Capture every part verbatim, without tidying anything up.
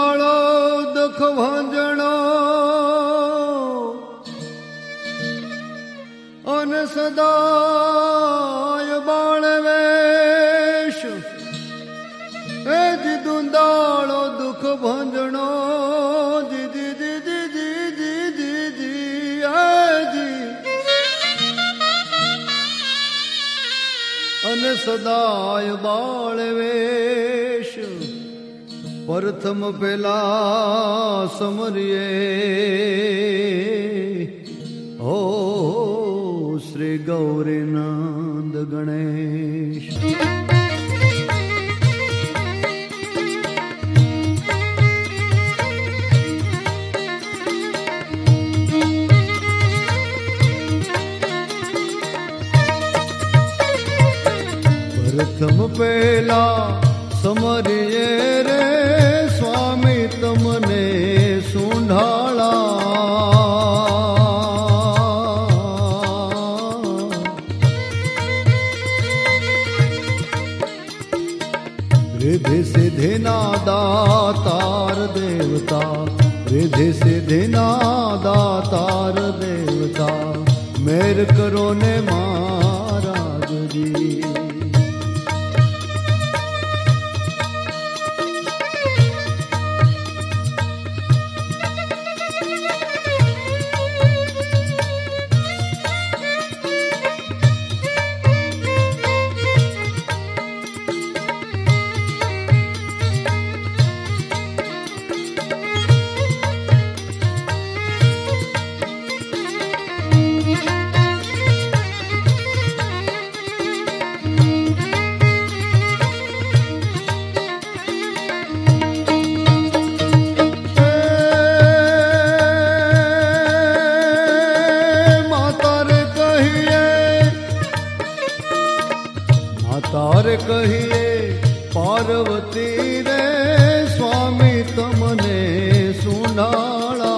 दाड़ो दुख भांजणो अन सदाय बाळवेश ए जी दुंदाड़ो दुख भांजणो जी जी जी जी जी जी जी जी ए जी अन सदाय बाळवेश प्रथम पेला समरिये हो श्री गौरीनंद गणेश। प्रथम पेला समरिये रे स्वामी तमने सुंढाला रिधि सिधि दातार देवता रिधि सिधि दातार देवता मेर करो ने महाराज जी। तारे कहिए पार्वती रे स्वामी तमने सुनाला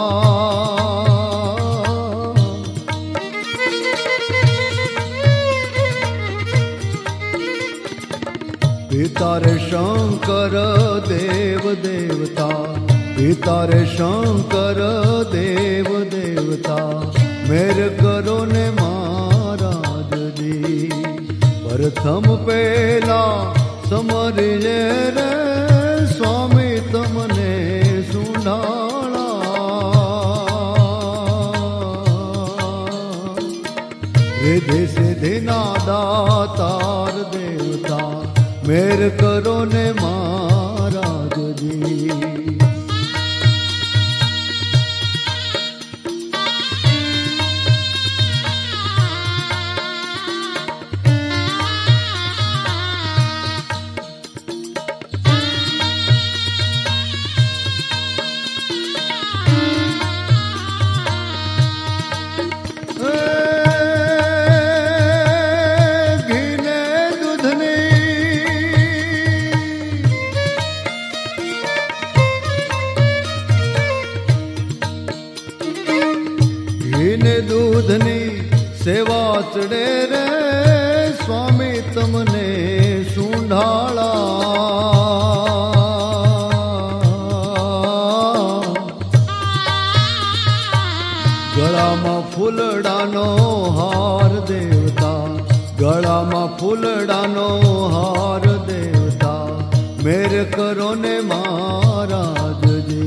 पिता रे शंकर देव देवता पिता रे शंकर देव देवता मेरे करो ने महाराज जी। प्रथम पेला समरिये रे स्वामी तमने सुनाला रिधि सिधि दातार देवता मेर करो ने महाराज जी। दूधनी सेवा चढ़े रे स्वामी तमने सुंढाला गला में फूलडानो हार देवता गला में फूलडानो हार देवता मेरे करो ने महाराज जी।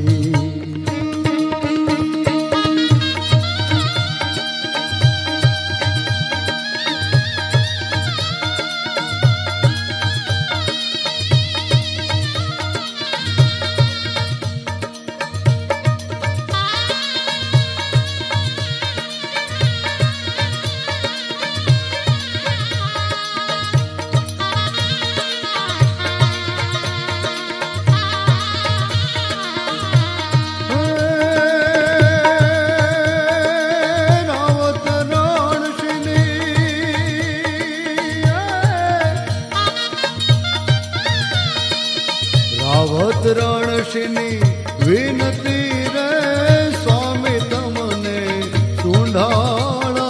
रणशिनी विनती रे स्वामी तमने सुंढाला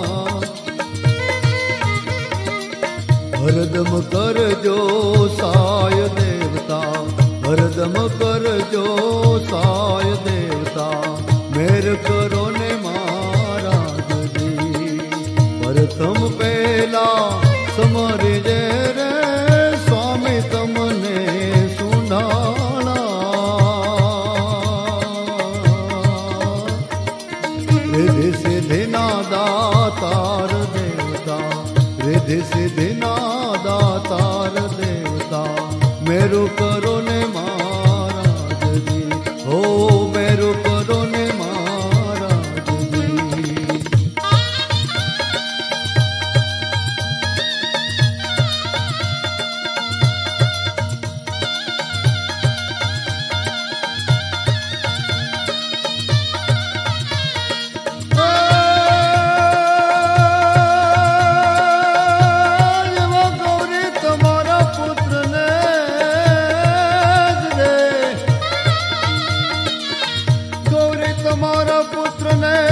हरदम कर जो सा परतम कर जो साय देवता मेर करो ने महाराज जी। परतम पहला समर जे रे स्वामी तमने सुनाना। रिद्धि सिद्धि ना दातार देवता, रिद्धि सिद्धि ना दातार देवता मेरु करो ने महाराज जी। हो मेरु करो ने महाराज जी। तुम्हारा पुत्र ने